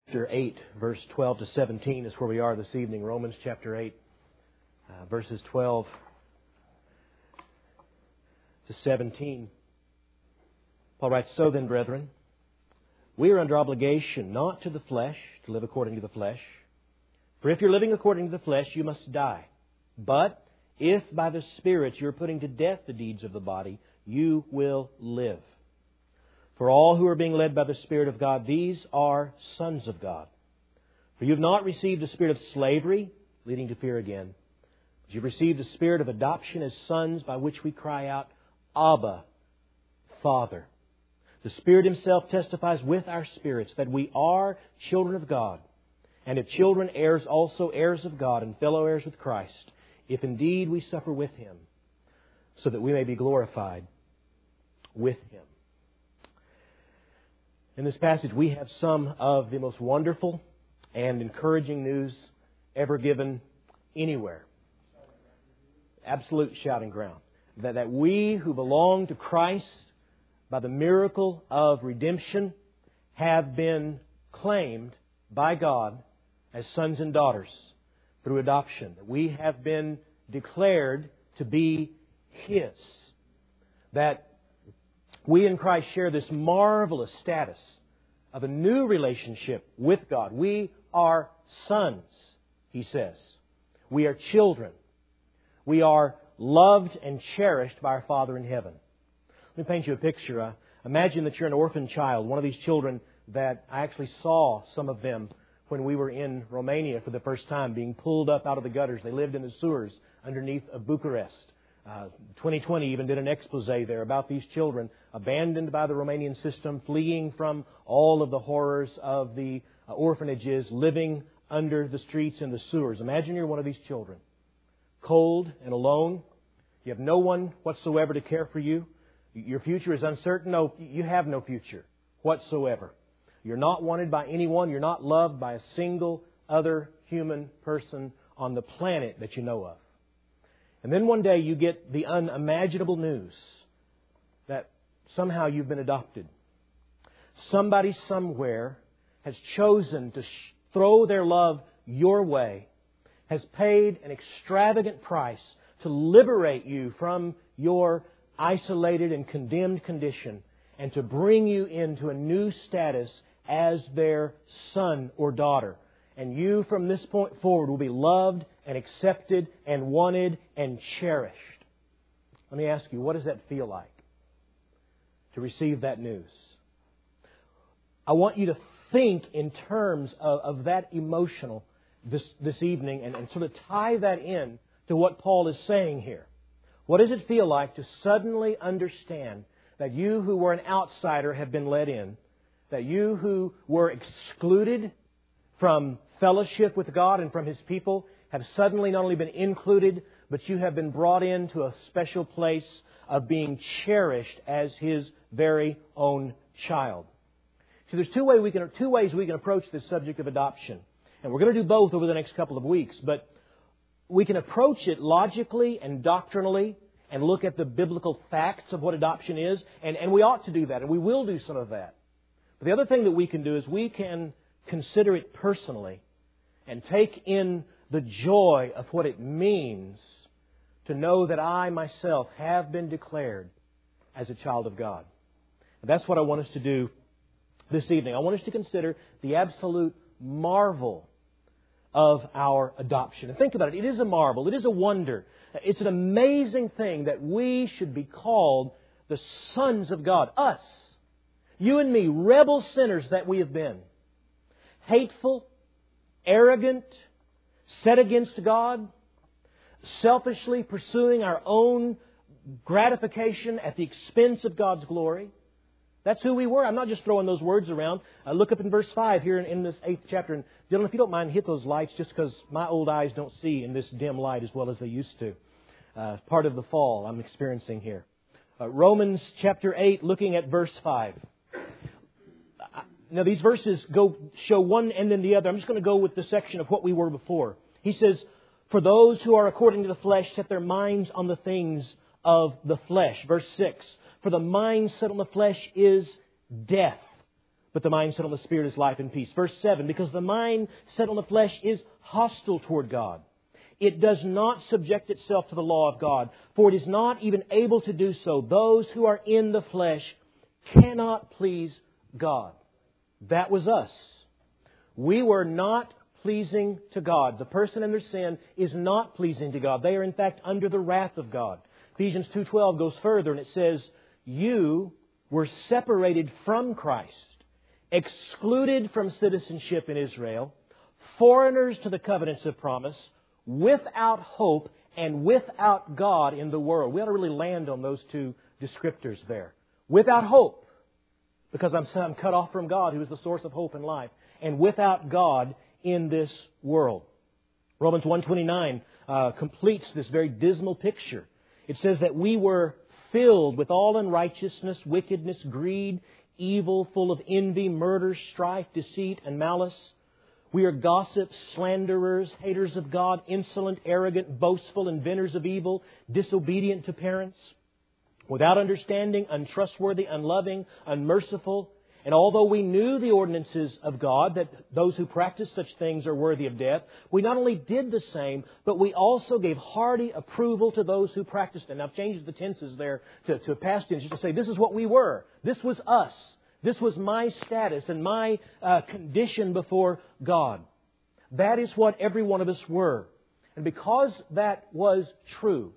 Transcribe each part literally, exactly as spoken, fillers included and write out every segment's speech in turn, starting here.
Chapter eight, verse twelve to seventeen is where we are this evening. Romans chapter eight, uh, verses twelve to seventeen. Paul writes, "So then, brethren, we are under obligation not to the flesh, to live according to the flesh. For if you're living according to the flesh, you must die. But if by the Spirit you're putting to death the deeds of the body, you will live. For all who are being led by the Spirit of God, these are sons of God. For you have not received a spirit of slavery, leading to fear again, but you've received the Spirit of adoption as sons, by which we cry out, Abba, Father. The Spirit Himself testifies with our spirits that we are children of God. And if children, heirs also, heirs of God, and fellow heirs with Christ, if indeed we suffer with Him, so that we may be glorified with Him." In this passage, we have some of the most wonderful and encouraging news ever given anywhere. Absolute shouting ground. That, that we who belong to Christ, by the miracle of redemption, have been claimed by God as sons and daughters through adoption. That we have been declared to be His. That we in Christ share this marvelous status of a new relationship with God. We are sons, he says. We are children. We are loved and cherished by our Father in heaven. Let me paint you a picture. Uh, imagine that you're an orphan child, one of these children that I actually saw some of them when we were in Romania for the first time, being pulled up out of the gutters. They lived in the sewers underneath of Bucharest. Uh, twenty twenty even did an expose there about these children abandoned by the Romanian system, fleeing from all of the horrors of the uh, orphanages, living under the streets and the sewers. Imagine you're one of these children, cold and alone. You have no one whatsoever to care for you. Your future is uncertain. No, you have no future whatsoever. You're not wanted by anyone. You're not loved by a single other human person on the planet that you know of. And then one day you get the unimaginable news that somehow you've been adopted. Somebody somewhere has chosen to sh- throw their love your way, has paid an extravagant price to liberate you from your isolated and condemned condition and to bring you into a new status as their son or daughter. And you, from this point forward, will be loved and accepted and wanted and cherished. Let me ask you, what does that feel like to receive that news? I want you to think in terms of, of that emotional this, this evening and, and sort of tie that in to what Paul is saying here. What does it feel like to suddenly understand that you who were an outsider have been let in, that you who were excluded from fellowship with God and from His people have suddenly not only been included, but you have been brought into a special place of being cherished as His very own child. So there's two, way we can, two ways we can approach this subject of adoption. And we're going to do both over the next couple of weeks. But we can approach it logically and doctrinally and look at the biblical facts of what adoption is. And, and we ought to do that. And we will do some of that. But the other thing that we can do is we can consider it personally and take in the joy of what it means to know that I myself have been declared as a child of God. And that's what I want us to do this evening. I want us to consider the absolute marvel of our adoption. And think about it. It is a marvel. It is a wonder. It's an amazing thing that we should be called the sons of God. Us. You and me, rebel sinners that we have been. Hateful, arrogant, set against God, selfishly pursuing our own gratification at the expense of God's glory. That's who we were. I'm not just throwing those words around. Uh, look up in verse five here in, in this eighth chapter. And Dylan, if you don't mind, hit those lights just because my old eyes don't see in this dim light as well as they used to. Uh, part of the fall I'm experiencing here. Uh, Romans chapter eight, looking at verse five. Now, these verses go show one and then the other. I'm just going to go with the section of what we were before. He says, "For those who are according to the flesh set their minds on the things of the flesh." Verse six, "For the mind set on the flesh is death, but the mind set on the Spirit is life and peace. Verse seven, because the mind set on the flesh is hostile toward God. It does not subject itself to the law of God, for it is not even able to do so. Those who are in the flesh cannot please God. That was us. We were not pleasing to God. The person in their sin is not pleasing to God. They are in fact under the wrath of God. Ephesians two twelve goes further and it says, you were separated from Christ, excluded from citizenship in Israel, foreigners to the covenants of promise, without hope and without God in the world. We ought to really land on those two descriptors there. Without hope, because I'm, I'm cut off from God, who is the source of hope and life, and without God in this world. Romans one twenty-nine uh, completes this very dismal picture. It says that we were filled with all unrighteousness, wickedness, greed, evil, full of envy, murder, strife, deceit, and malice. We are gossips, slanderers, haters of God, insolent, arrogant, boastful, inventors of evil, disobedient to parents, without understanding, untrustworthy, unloving, unmerciful. And although we knew the ordinances of God, that those who practice such things are worthy of death, we not only did the same, but we also gave hearty approval to those who practiced it. Now I've changed the tenses there to, to past tense to say this is what we were. This was us. This was my status and my uh, condition before God. That is what every one of us were. And because that was true,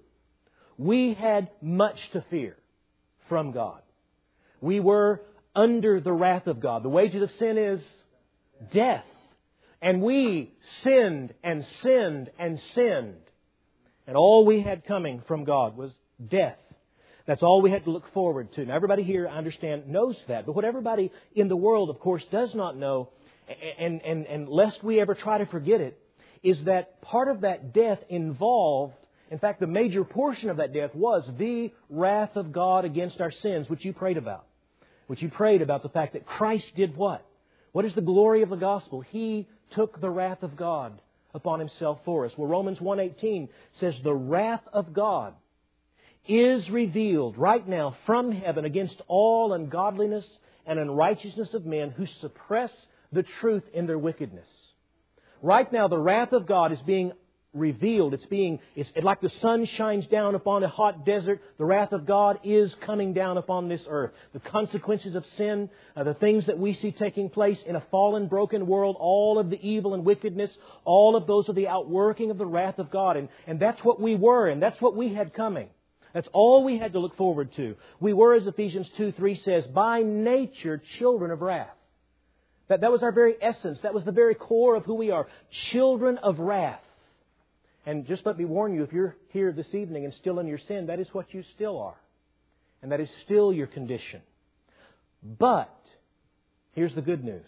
we had much to fear from God. We were under the wrath of God. The wages of sin is death. And we sinned and sinned and sinned. And all we had coming from God was death. That's all we had to look forward to. Now, everybody here, I understand, knows that. But what everybody in the world, of course, does not know, and, and, and lest we ever try to forget it, is that part of that death involved, in fact, the major portion of that death was the wrath of God against our sins, which you prayed about. Which you prayed about the fact that Christ did what? What is the glory of the gospel? He took the wrath of God upon Himself for us. Well, Romans one eighteen says the wrath of God is revealed right now from heaven against all ungodliness and unrighteousness of men who suppress the truth in their wickedness. Right now, the wrath of God is being revealed. It's being, it's like the sun shines down upon a hot desert. The wrath of God is coming down upon this earth. The consequences of sin, uh, the things that we see taking place in a fallen, broken world, all of the evil and wickedness, all of those are the outworking of the wrath of God. And, and that's what we were, and that's what we had coming. That's all we had to look forward to. We were, as Ephesians two three says, by nature children of wrath. That, that was our very essence. That was the very core of who we are. Children of wrath. And just let me warn you, if you're here this evening and still in your sin, that is what you still are. And that is still your condition. But, here's the good news.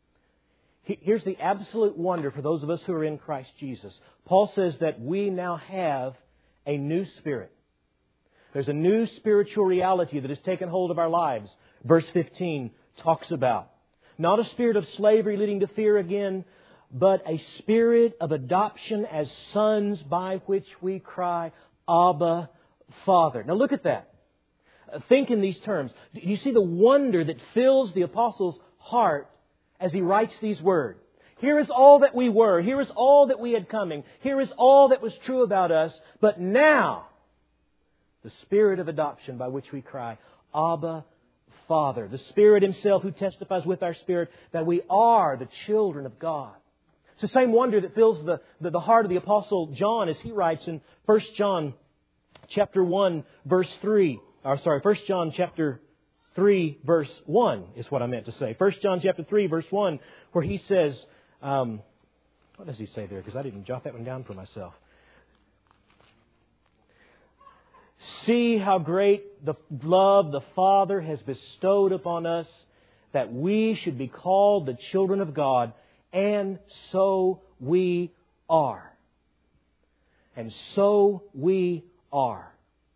Here's the absolute wonder for those of us who are in Christ Jesus. Paul says that we now have a new spirit. There's a new spiritual reality that has taken hold of our lives. Verse fifteen talks about. Not a spirit of slavery leading to fear again, but a spirit of adoption as sons by which we cry, Abba, Father. Now look at that. Think in these terms. Do you see the wonder that fills the apostle's heart as he writes these words? Here is all that we were. Here is all that we had coming. Here is all that was true about us. But now, the Spirit of adoption by which we cry, Abba, Father. The Spirit Himself who testifies with our spirit that we are the children of God. It's the same wonder that fills the, the, the heart of the Apostle John as he writes in First John chapter one, verse three. Or sorry, First John chapter three, verse one is what I meant to say. First John chapter three, verse one, where he says, um, what does he say there? Because I didn't jot that one down for myself. See how great the love the Father has bestowed upon us, that we should be called the children of God, and so we are. And so we are.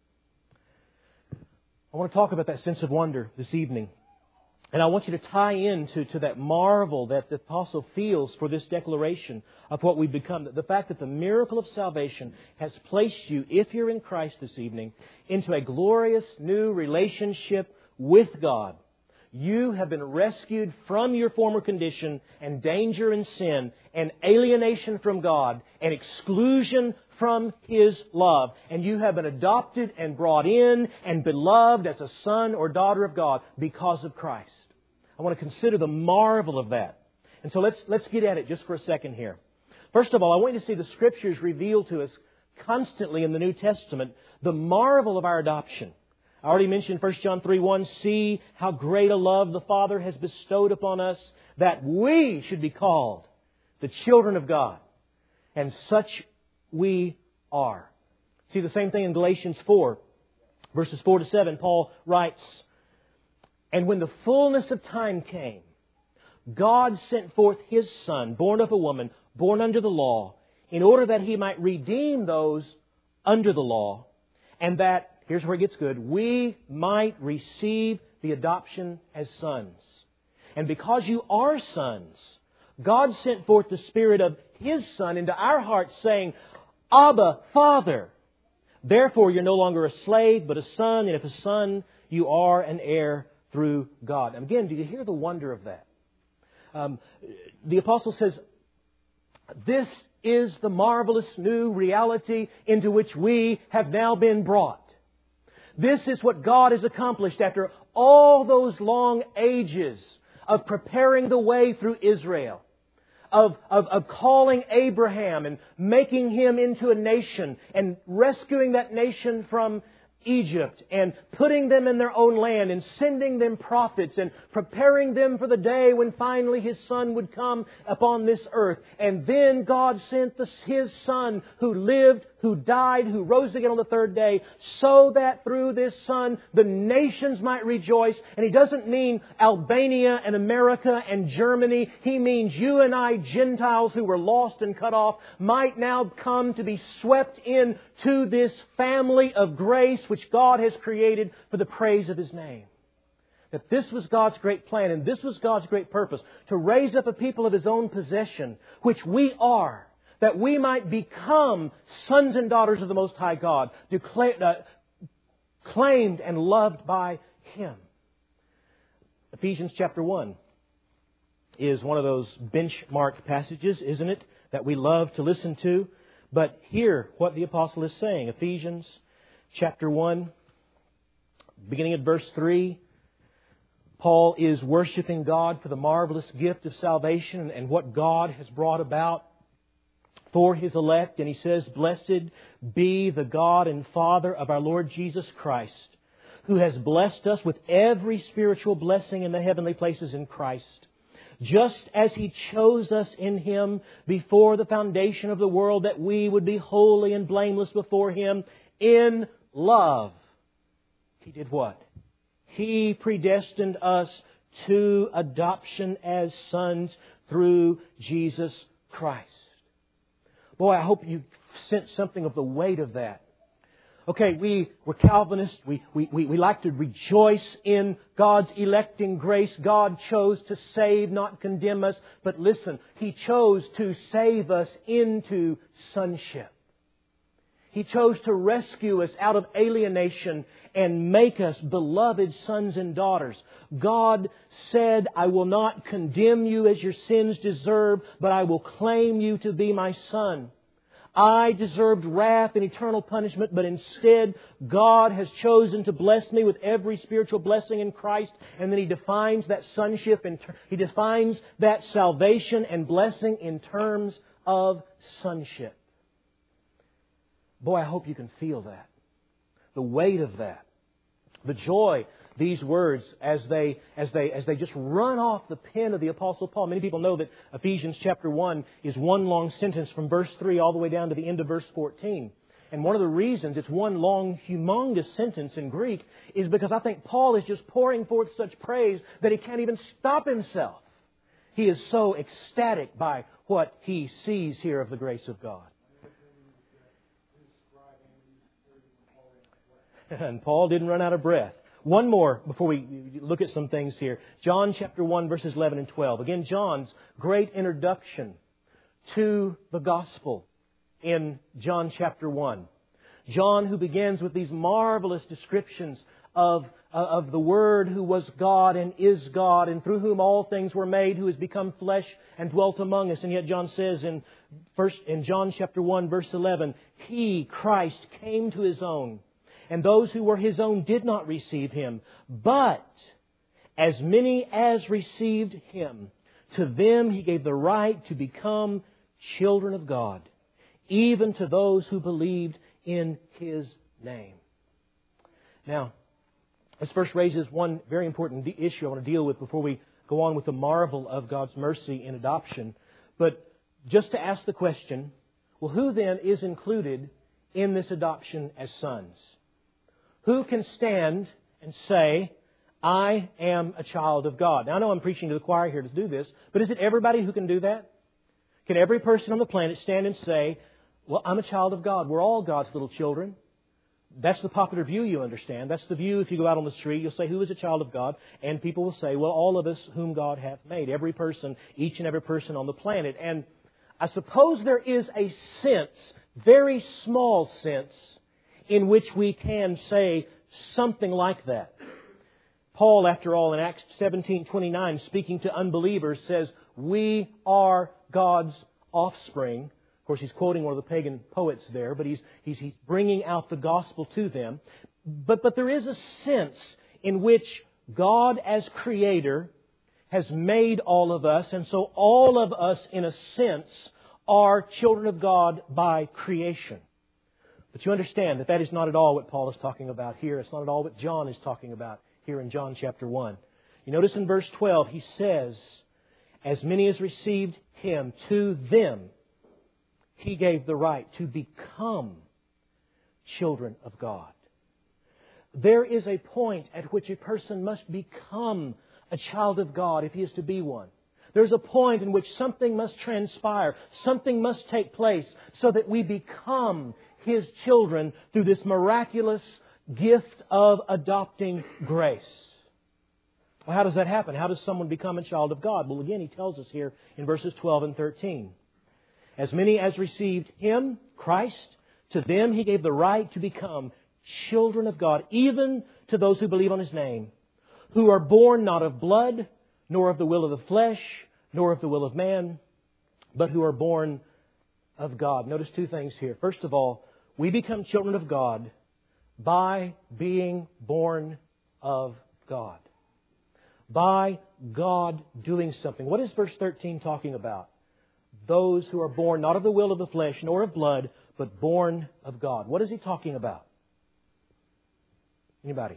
I want to talk about that sense of wonder this evening. And I want you to tie into to that marvel that the Apostle feels for this declaration of what we've become. The fact that the miracle of salvation has placed you, if you're in Christ this evening, into a glorious new relationship with God. You have been rescued from your former condition and danger and sin and alienation from God and exclusion from His love. And you have been adopted and brought in and beloved as a son or daughter of God because of Christ. I want to consider the marvel of that. And so let's, let's get at it just for a second here. First of all, I want you to see the Scriptures reveal to us constantly in the New Testament the marvel of our adoption. I already mentioned First John three one, see how great a love the Father has bestowed upon us, that we should be called the children of God. And such we are. See the same thing in Galatians four, verses four to seven. Paul writes, and when the fullness of time came, God sent forth His Son, born of a woman, born under the law, in order that He might redeem those under the law, and that, here's where it gets good, we might receive the adoption as sons. And because you are sons, God sent forth the Spirit of His Son into our hearts, saying, Abba, Father. Therefore you're no longer a slave, but a son, and if a son, you are an heir through God. And again, do you hear the wonder of that? Um, the Apostle says, this is the marvelous new reality into which we have now been brought. This is what God has accomplished after all those long ages of preparing the way through Israel, of, of, of calling Abraham and making him into a nation and rescuing that nation from Egypt and putting them in their own land and sending them prophets and preparing them for the day when finally His Son would come upon this earth. And then God sent the, His Son who lived, who died, who rose again on the third day, so that through this Son the nations might rejoice. And He doesn't mean Albania and America and Germany. He means you and I, Gentiles who were lost and cut off, might now come to be swept in to this family of grace which God has created for the praise of His name. That this was God's great plan and this was God's great purpose, to raise up a people of His own possession, which we are, that we might become sons and daughters of the Most High God, declared, uh, claimed and loved by Him. Ephesians chapter one is one of those benchmark passages, isn't it, that we love to listen to. But hear what the Apostle is saying. Ephesians chapter one, beginning at verse three. Paul is worshiping God for the marvelous gift of salvation and what God has brought about for His elect. And he says, blessed be the God and Father of our Lord Jesus Christ, who has blessed us with every spiritual blessing in the heavenly places in Christ, just as He chose us in Him before the foundation of the world, that we would be holy and blameless before Him in love. He did what? He predestined us to adoption as sons through Jesus Christ. Boy, I hope you sense something of the weight of that. Okay, we were Calvinists. We, we, we, we like to rejoice in God's electing grace. God chose to save, not condemn us. But listen, He chose to save us into sonship. He chose to rescue us out of alienation and make us beloved sons and daughters. God said, I will not condemn you as your sins deserve, but I will claim you to be my son. I deserved wrath and eternal punishment, but instead God has chosen to bless me with every spiritual blessing in Christ. And then He defines that sonship, and He defines that salvation and blessing in terms of sonship. Boy, I hope you can feel that. The weight of that. The joy, these words, as they, as they, as they just run off the pen of the Apostle Paul. Many people know that Ephesians chapter one is one long sentence from verse three all the way down to the end of verse fourteen. And one of the reasons it's one long, humongous sentence in Greek is because I think Paul is just pouring forth such praise that he can't even stop himself. He is so ecstatic by what he sees here of the grace of God. And Paul didn't run out of breath. One more before we look at some things here. John chapter one, verses eleven and twelve. Again, John's great introduction to the gospel in John chapter one. John, who begins with these marvelous descriptions of, of the Word who was God and is God and through whom all things were made, who has become flesh and dwelt among us. And yet John says in first in John chapter one, verse eleven, He, Christ, came to His own, and those who were His own did not receive Him. But as many as received Him, to them He gave the right to become children of God, even to those who believed in His name. Now, this first raises one very important issue I want to deal with before we go on with the marvel of God's mercy in adoption. But just to ask the question, well, who then is included in this adoption as sons? Who can stand and say, I am a child of God? Now, I know I'm preaching to the choir here to do this, but is it everybody who can do that? Can every person on the planet stand and say, well, I'm a child of God. We're all God's little children. That's the popular view, you understand. That's the view if you go out on the street, you'll say, who is a child of God? And people will say, well, all of us whom God hath made. Every person, each and every person on the planet. And I suppose there is a sense, very small sense, in which we can say something like that. Paul, after all, in Acts seventeen twenty-nine, speaking to unbelievers, says, we are God's offspring. Of course, he's quoting one of the pagan poets there, but he's, he's, he's bringing out the gospel to them. But, but there is a sense in which God as Creator has made all of us, and so all of us, in a sense, are children of God by creation. But you understand that that is not at all what Paul is talking about here. It's not at all what John is talking about here in John chapter one. You notice in verse twelve, he says, as many as received Him, to them He gave the right to become children of God. There is a point at which a person must become a child of God if he is to be one. There's a point in which something must transpire, something must take place so that we become His children through this miraculous gift of adopting grace. Well, how does that happen? How does someone become a child of God? Well, again, he tells us here in verses twelve and thirteen. As many as received Him, Christ, to them He gave the right to become children of God, even to those who believe on His name, who are born not of blood, nor of the will of the flesh, nor of the will of man, but who are born of God. Notice two things here. First of all, we become children of God by being born of God. By God doing something. What is verse thirteen talking about? Those who are born not of the will of the flesh, nor of blood, but born of God. What is he talking about? Anybody?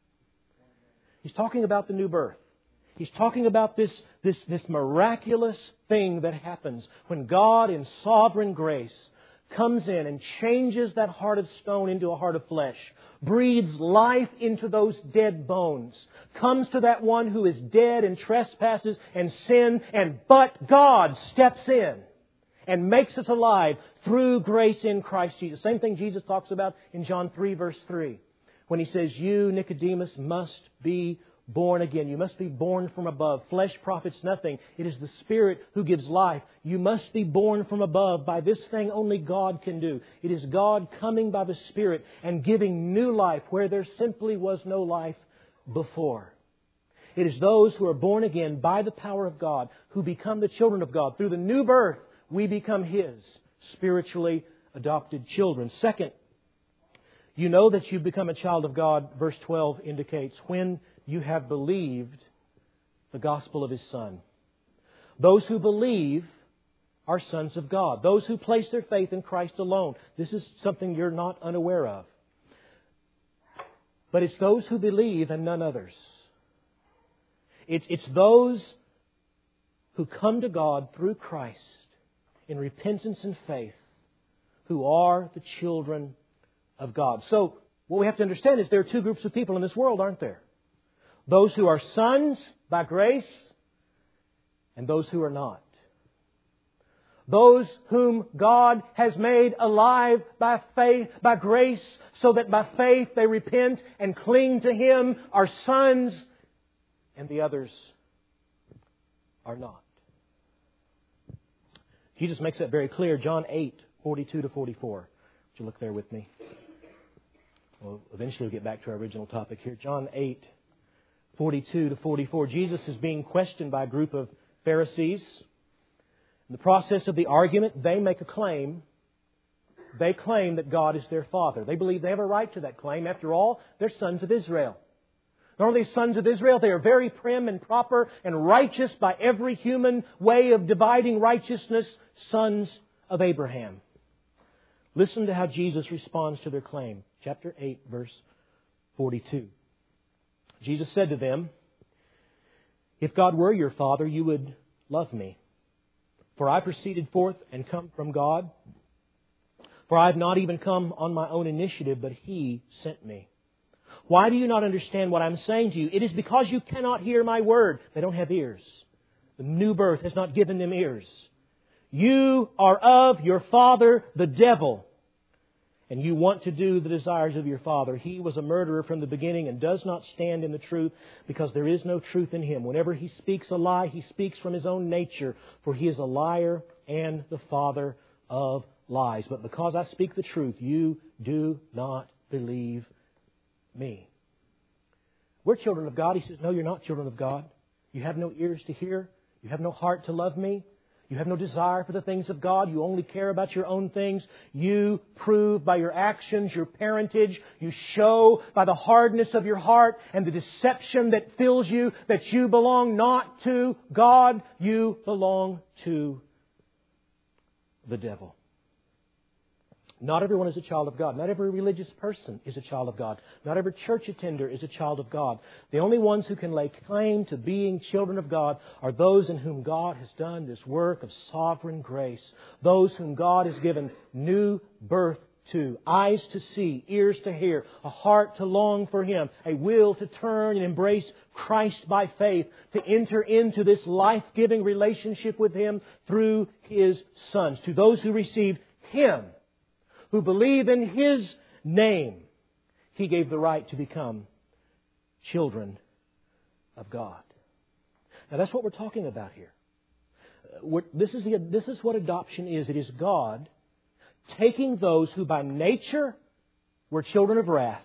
He's talking about the new birth. He's talking about this, this, this miraculous thing that happens when God in sovereign grace comes in and changes that heart of stone into a heart of flesh, breathes life into those dead bones, comes to that one who is dead in trespasses and sin, and but God steps in and makes us alive through grace in Christ Jesus. Same thing Jesus talks about in John three, verse three, when He says, you, Nicodemus, must be born again. You must be born from above. Flesh profits nothing. It is the Spirit who gives life. You must be born from above by this thing only God can do. It is God coming by the Spirit and giving new life where there simply was no life before. It is those who are born again by the power of God who become the children of God. Through the new birth, we become His spiritually adopted children. Second, you know that you've become a child of God, verse twelve indicates, when you have believed the gospel of His Son. Those who believe are sons of God. Those who place their faith in Christ alone. This is something you're not unaware of. But it's those who believe and none others. It's, it's those who come to God through Christ in repentance and faith who are the children of God. So, what we have to understand is there are two groups of people in this world, aren't there? Those who are sons by grace and those who are not. Those whom God has made alive by faith, by grace, so that by faith they repent and cling to Him are sons, and the others are not. Jesus makes that very clear. John eight, forty-two to forty-four. Would you look there with me? Well, eventually we'll get back to our original topic here. John eight, forty-two to forty-four. Jesus is being questioned by a group of Pharisees. In the process of the argument, they make a claim. They claim that God is their Father. They believe they have a right to that claim. After all, they're sons of Israel. Not only sons of Israel, they are very prim and proper and righteous by every human way of dividing righteousness, sons of Abraham. Listen to how Jesus responds to their claim. Chapter eight, verse forty-two. Jesus said to them, "If God were your Father, you would love me. For I proceeded forth and come from God. For I have not even come on my own initiative, but He sent me. Why do you not understand what I'm saying to you? It is because you cannot hear my word." They don't have ears. The new birth has not given them ears. "You are of your father, the devil, and you want to do the desires of your father. He was a murderer from the beginning and does not stand in the truth, because there is no truth in him. Whenever he speaks a lie, he speaks from his own nature, for he is a liar and the father of lies. But because I speak the truth, you do not believe me." We're children of God. He says, no, you're not children of God. You have no ears to hear. You have no heart to love me. You have no desire for the things of God. You only care about your own things. You prove by your actions, your parentage. You show by the hardness of your heart and the deception that fills you that you belong not to God. You belong to the devil. Not everyone is a child of God. Not every religious person is a child of God. Not every church attender is a child of God. The only ones who can lay claim to being children of God are those in whom God has done this work of sovereign grace. Those whom God has given new birth to. Eyes to see, ears to hear, a heart to long for Him, a will to turn and embrace Christ by faith, to enter into this life-giving relationship with Him through His sons. To those who received Him, who believe in His name, He gave the right to become children of God. Now that's what we're talking about here. We're, this is the, this is what adoption is. It is God taking those who by nature were children of wrath,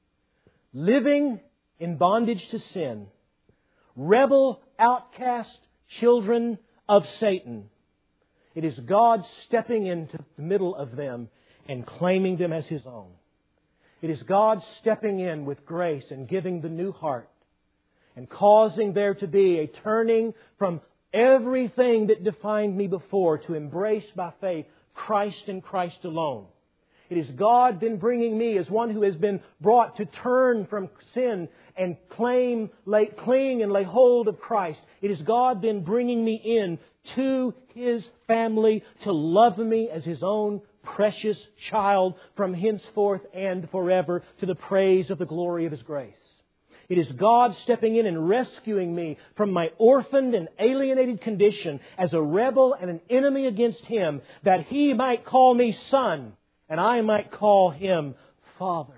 living in bondage to sin, rebel, outcast children of Satan. It is God stepping into the middle of them and claiming them as His own. It is God stepping in with grace and giving the new heart and causing there to be a turning from everything that defined me before to embrace by faith Christ and Christ alone. It is God then bringing me as one who has been brought to turn from sin and claim, lay, cling and lay hold of Christ. It is God then bringing me in to His family to love me as His own precious child from henceforth and forever to the praise of the glory of His grace. It is God stepping in and rescuing me from my orphaned and alienated condition as a rebel and an enemy against Him, that He might call me son and I might call Him Father.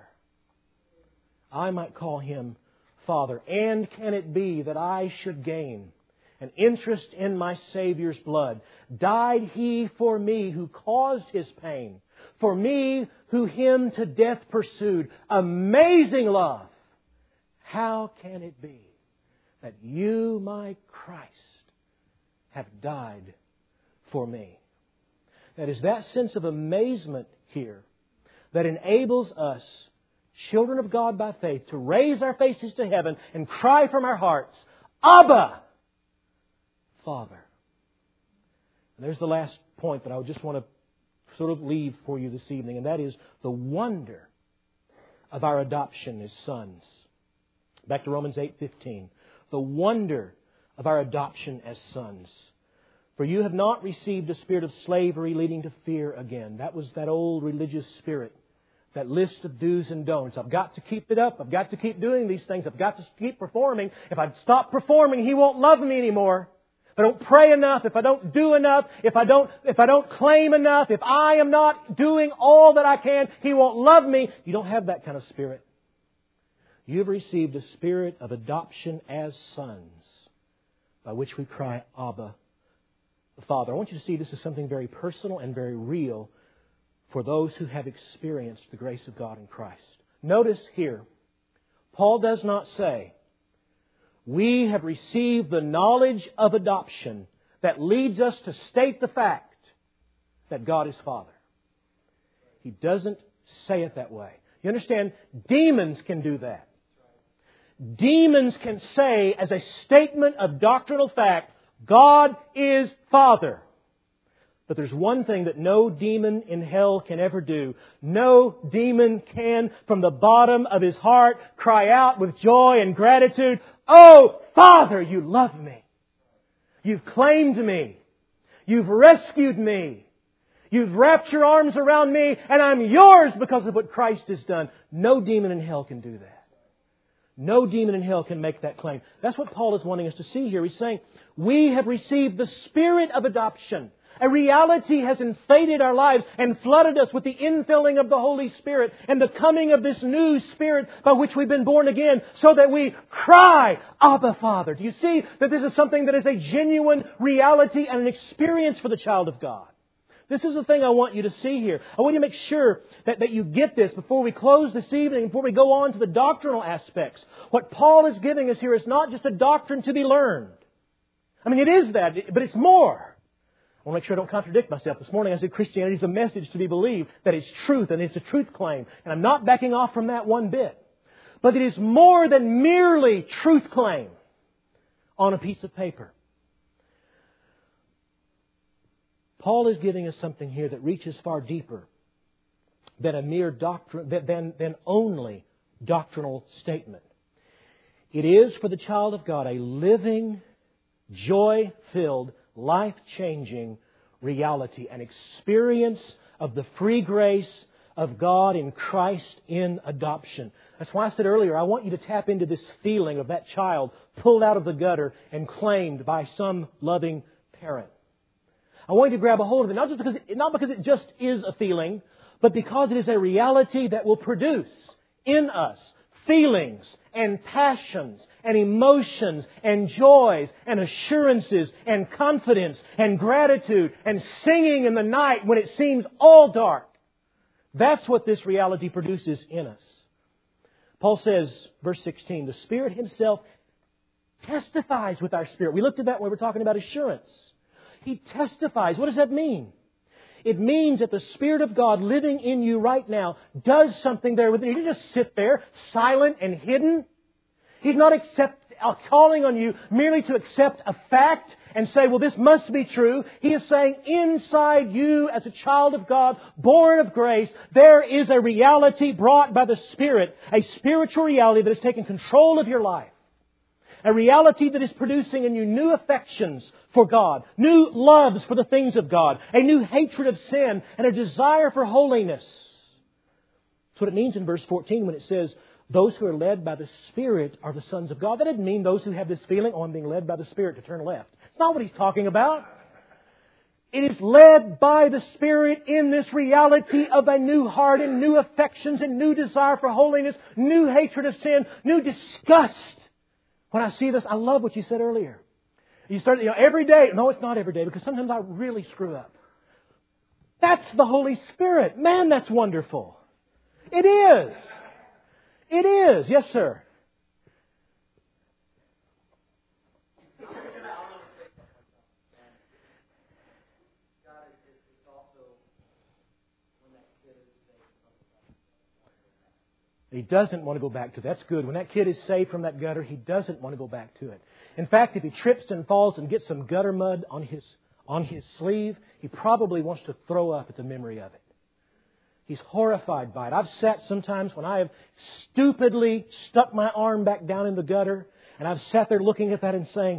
I might call Him Father. And can it be that I should gain an interest in my Savior's blood? Died He for me who caused His pain, for me who Him to death pursued. Amazing love! How can it be that you, my Christ, have died for me? That is that sense of amazement here that enables us, children of God by faith, to raise our faces to heaven and cry from our hearts, Abba, Father. And there's the last point that I just want to sort of leave for you this evening, and that is the wonder of our adoption as sons. Back to Romans eight fifteen. The wonder of our adoption as sons. For you have not received a spirit of slavery leading to fear again. That was that old religious spirit. That list of do's and don'ts. I've got to keep it up. I've got to keep doing these things. I've got to keep performing. If I stop performing, He won't love me anymore. If I don't pray enough, if I don't do enough, if I don't, if I don't claim enough, if I am not doing all that I can, He won't love me. You don't have that kind of spirit. You've received a spirit of adoption as sons, by which we cry, Abba, Father. I want you to see this as something very personal and very real for those who have experienced the grace of God in Christ. Notice here, Paul does not say, we have received the knowledge of adoption that leads us to state the fact that God is Father. He doesn't say it that way. You understand? Demons can do that. Demons can say, as a statement of doctrinal fact, God is Father. But there's one thing that no demon in hell can ever do. No demon can, from the bottom of his heart, cry out with joy and gratitude, "Oh, Father, you love me. You've claimed me. You've rescued me. You've wrapped your arms around me, and I'm yours because of what Christ has done." No demon in hell can do that. No demon in hell can make that claim. That's what Paul is wanting us to see here. He's saying, we have received the Spirit of adoption. A reality has invaded our lives and flooded us with the infilling of the Holy Spirit and the coming of this new Spirit by which we've been born again, so that we cry, "Abba, Father." Do you see that this is something that is a genuine reality and an experience for the child of God? This is the thing I want you to see here. I want you to make sure that, that you get this before we close this evening, before we go on to the doctrinal aspects. What Paul is giving us here is not just a doctrine to be learned. I mean, it is that, but it's more. I want to make sure I don't contradict myself. This morning I said Christianity is a message to be believed, that it's truth and it's a truth claim. And I'm not backing off from that one bit. But it is more than merely truth claim on a piece of paper. Paul is giving us something here that reaches far deeper than a mere doctrine, than, than only doctrinal statement. It is for the child of God a living, joy-filled, life-changing reality, an experience of the free grace of God in Christ in adoption. That's why I said earlier, I want you to tap into this feeling of that child pulled out of the gutter and claimed by some loving parent. I want you to grab a hold of it, not just because it, not because it just is a feeling, but because it is a reality that will produce in us feelings and passions and emotions and joys and assurances and confidence and gratitude and singing in the night when it seems all dark. That's what this reality produces in us. Paul says, verse sixteen, the Spirit Himself testifies with our spirit. We looked at that when we were talking about assurance. He testifies. What does that mean? It means that the Spirit of God living in you right now does something there with you. He doesn't just sit there silent and hidden. He's not accept, uh, calling on you merely to accept a fact and say, well, this must be true. He is saying inside you as a child of God, born of grace, there is a reality brought by the Spirit, a spiritual reality that has taken control of your life. A reality that is producing in you new affections for God, new loves for the things of God, a new hatred of sin, and a desire for holiness. That's what it means in verse fourteen when it says, those who are led by the Spirit are the sons of God. That doesn't mean those who have this feeling, oh, I'm being led by the Spirit to turn left. It's not what he's talking about. It is led by the Spirit in this reality of a new heart and new affections and new desire for holiness, new hatred of sin, new disgust. When I see this, I love what you said earlier. You start, you know, every day. No, it's not every day, because sometimes I really screw up. That's the Holy Spirit. Man, that's wonderful. It is. It is. Yes, sir. He doesn't want to go back to it. That's good. When that kid is saved from that gutter, he doesn't want to go back to it. In fact, if he trips and falls and gets some gutter mud on his on his sleeve, he probably wants to throw up at the memory of it. He's horrified by it. I've sat sometimes when I have stupidly stuck my arm back down in the gutter, and I've sat there looking at that and saying,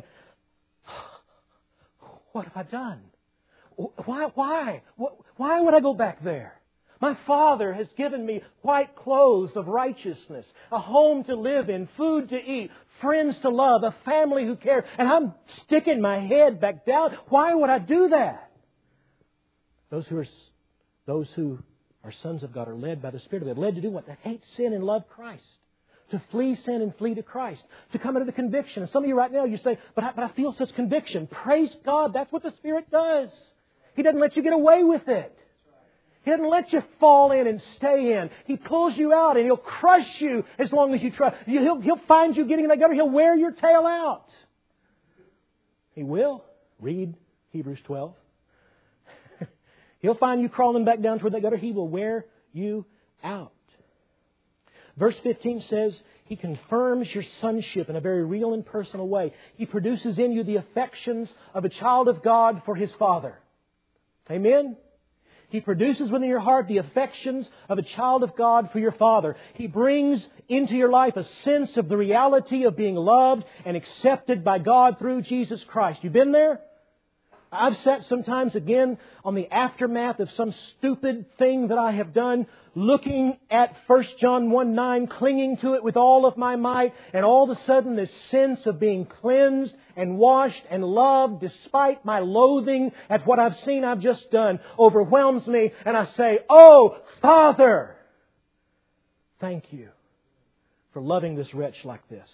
what have I done? Why? Why? Why would I go back there? My Father has given me white clothes of righteousness, a home to live in, food to eat, friends to love, a family who care, and I'm sticking my head back down. Why would I do that? Those who are those who are sons of God are led by the Spirit of God. Led to do what? To hate sin and love Christ. To flee sin and flee to Christ. To come into the conviction. And some of you right now, you say, but I, but I feel such conviction. Praise God. That's what the Spirit does. He doesn't let you get away with it. He doesn't let you fall in and stay in. He pulls you out and He'll crush you as long as you try. He'll, he'll find you getting in that gutter. He'll wear your tail out. He will. Read Hebrews twelve. He'll find you crawling back down toward that gutter. He will wear you out. Verse fifteen says, He confirms your sonship in a very real and personal way. He produces in you the affections of a child of God for His Father. Amen? He produces within your heart the affections of a child of God for your Father. He brings into your life a sense of the reality of being loved and accepted by God through Jesus Christ. You been there? I've sat sometimes again on the aftermath of some stupid thing that I have done, looking at First John one nine, clinging to it with all of my might, and all of a sudden this sense of being cleansed and washed and loved despite my loathing at what I've seen I've just done overwhelms me, and I say, "Oh, Father, thank You for loving this wretch like this."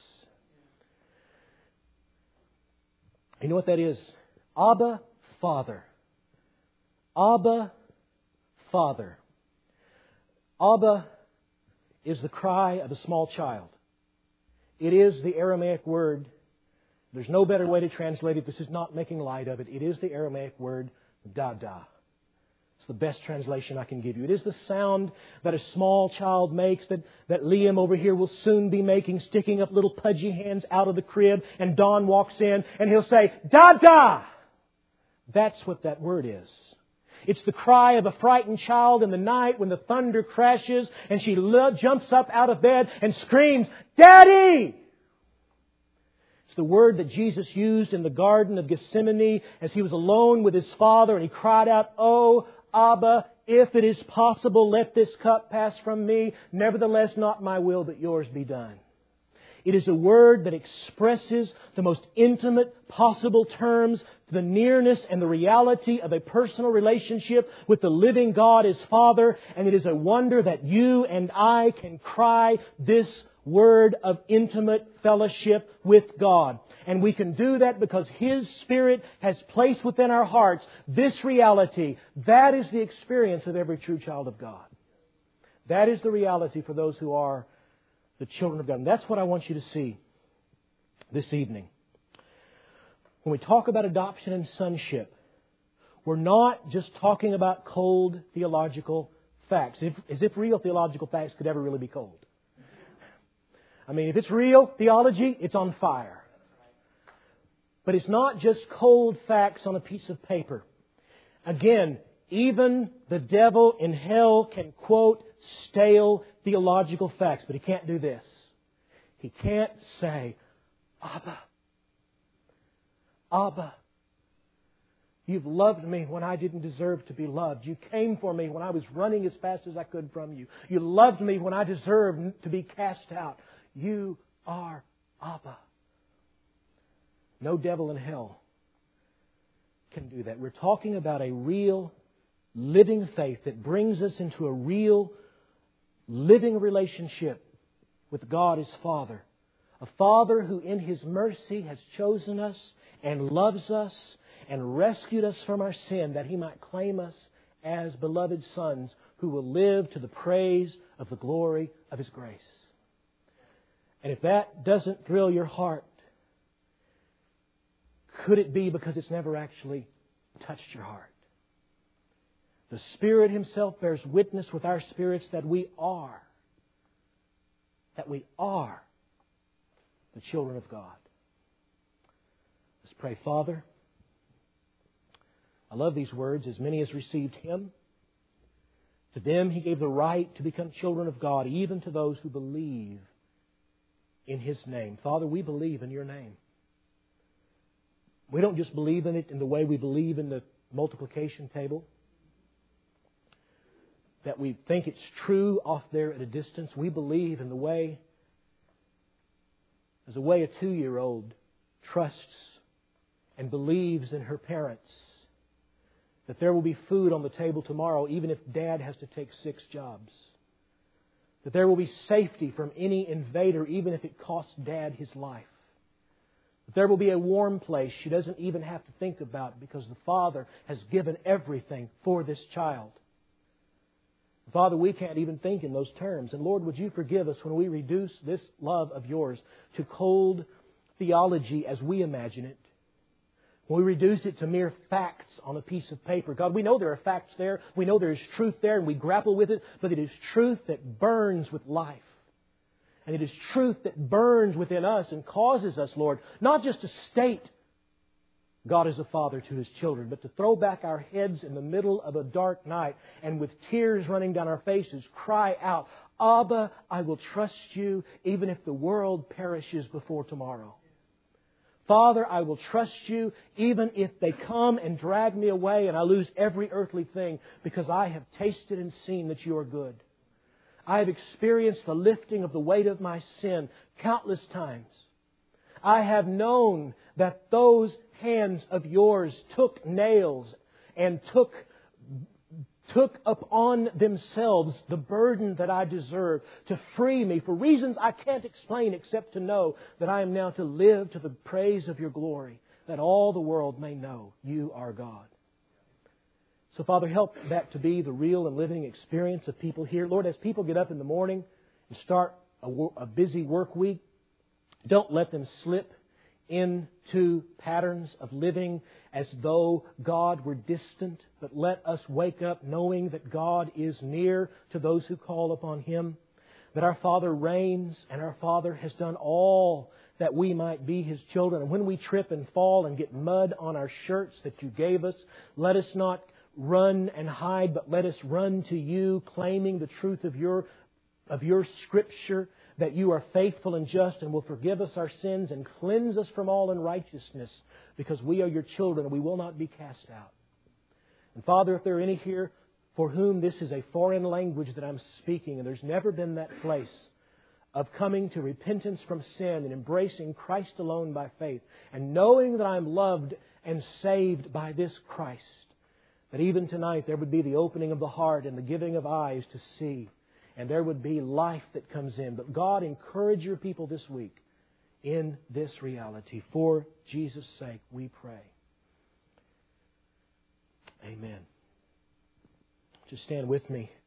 You know what that is? Abba, Father. Abba, Father. Abba is the cry of a small child. It is the Aramaic word. There's no better way to translate it. This is not making light of it. It is the Aramaic word Dada. It's the best translation I can give you. It is the sound that a small child makes, that, that Liam over here will soon be making, sticking up little pudgy hands out of the crib, and Don walks in and he'll say, "Dada!" That's what that word is. It's the cry of a frightened child in the night when the thunder crashes and she lo- jumps up out of bed and screams, "Daddy!" It's the word that Jesus used in the Garden of Gethsemane as He was alone with His Father, and He cried out, "Oh, Abba, if it is possible, let this cup pass from me. Nevertheless, not my will, but Yours be done." It is a word that expresses the most intimate possible terms, the nearness and the reality of a personal relationship with the living God as Father. And it is a wonder that you and I can cry this word of intimate fellowship with God. And we can do that because His Spirit has placed within our hearts this reality. That is the experience of every true child of God. That is the reality for those who are the children of God. And that's what I want you to see this evening. When we talk about adoption and sonship, we're not just talking about cold theological facts, if, as if real theological facts could ever really be cold. I mean, if it's real theology, it's on fire. But it's not just cold facts on a piece of paper. Again, even the devil in hell can quote stale theological facts, but he can't do this. He can't say, "Abba, Abba, You've loved me when I didn't deserve to be loved. You came for me when I was running as fast as I could from You. You loved me when I deserved to be cast out. You are Abba." No devil in hell can do that. We're talking about a real, living faith that brings us into a real, living relationship with God as Father. A Father who in His mercy has chosen us and loves us and rescued us from our sin that He might claim us as beloved sons who will live to the praise of the glory of His grace. And if that doesn't thrill your heart, could it be because it's never actually touched your heart? The Spirit Himself bears witness with our spirits that we are, that we are the children of God. Let's pray. Father, I love these words. As many as received Him, to them He gave the right to become children of God, even to those who believe in His name. Father, we believe in Your name. We don't just believe in it in the way we believe in the multiplication table, that we think it's true off there at a distance. We believe in the way, as a way a two-year-old trusts and believes in her parents, that there will be food on the table tomorrow, even if Dad has to take six jobs. That there will be safety from any invader, even if it costs Dad his life. That there will be a warm place she doesn't even have to think about because the Father has given everything for this child. Father, we can't even think in those terms. And Lord, would You forgive us when we reduce this love of Yours to cold theology as we imagine it. When we reduce it to mere facts on a piece of paper. God, we know there are facts there. We know there is truth there and we grapple with it. But it is truth that burns with life. And it is truth that burns within us and causes us, Lord, not just to state God is a Father to His children, but to throw back our heads in the middle of a dark night and with tears running down our faces, cry out, Abba, I will trust You even if the world perishes before tomorrow. Father, I will trust You even if they come and drag me away and I lose every earthly thing, because I have tasted and seen that You are good. I have experienced the lifting of the weight of my sin countless times. I have known that those hands of Yours took nails and took took upon themselves the burden that I deserve to free me for reasons I can't explain except to know that I am now to live to the praise of Your glory, that all the world may know You are God. So, Father, help that to be the real and living experience of people here. Lord, as people get up in the morning and start a, a busy work week, don't let them slip into patterns of living as though God were distant, but let us wake up knowing that God is near to those who call upon Him, that our Father reigns and our Father has done all that we might be His children. And when we trip and fall and get mud on our shirts that You gave us, let us not run and hide, but let us run to You, claiming the truth of Your of Your Scripture, that You are faithful and just and will forgive us our sins and cleanse us from all unrighteousness, because we are Your children and we will not be cast out. And Father, if there are any here for whom this is a foreign language that I'm speaking, and there's never been that place of coming to repentance from sin and embracing Christ alone by faith, and knowing that I'm loved and saved by this Christ, that even tonight there would be the opening of the heart and the giving of eyes to see, and there would be life that comes in. But God, encourage Your people this week in this reality. For Jesus' sake, we pray. Amen. Just stand with me.